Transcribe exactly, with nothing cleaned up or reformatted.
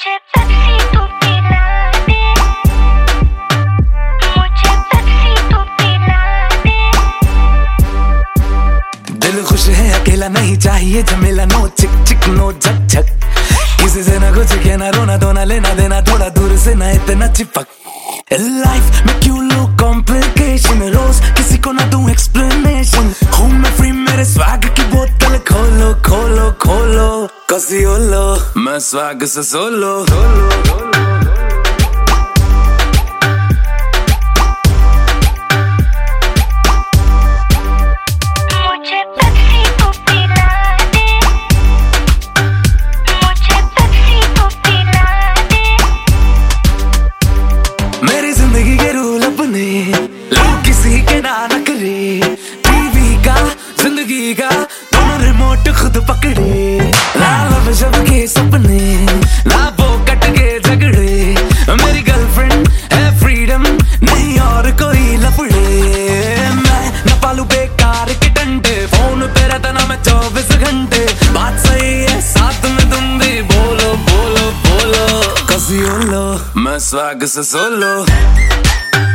मुझे पेप्सी तू पिला दे, मुझे पेप्सी तू पिला दे। दिल खुश है अकेला नहीं चाहिए झमेला, नो चिक चिक नो झक झक, किसी से ना कुछ कहना रोना धोना लेना देना, थोड़ा दूर से ना इतना चिपक। लाइफ में क्यों लो कॉम्प्लिकेशन, रोज किसी को ना दूं एक्सप्लेनेशन, हूँ मैं फ्री मेरे स्वैग की बोतल खोलो खोलो खोलो, कसी ओलो मैं स्वैग से सोलो। मुझे पेप्सी तू पिला दे, मुझे पेप्सी तू पिला दे। मेरी जिंदगी के रूल अपने लोग किसी के ना न करे, टीवी का जिंदगी का दोनों रिमोट खुद पकड़े, ना लब शब के सपने ना वो कट के झगड़े, मेरी गर्लफ्रेंड है फ्रीडम नहीं और कोई लफड़े, मैं न पालू बेकार के डंडे, फोन पे रहता ना मैं चौबीस घंटे, बात सही है साथ में तुम भी बोलो बोलो बोलो, कसी ओलो मैं स्वैग से सोलो।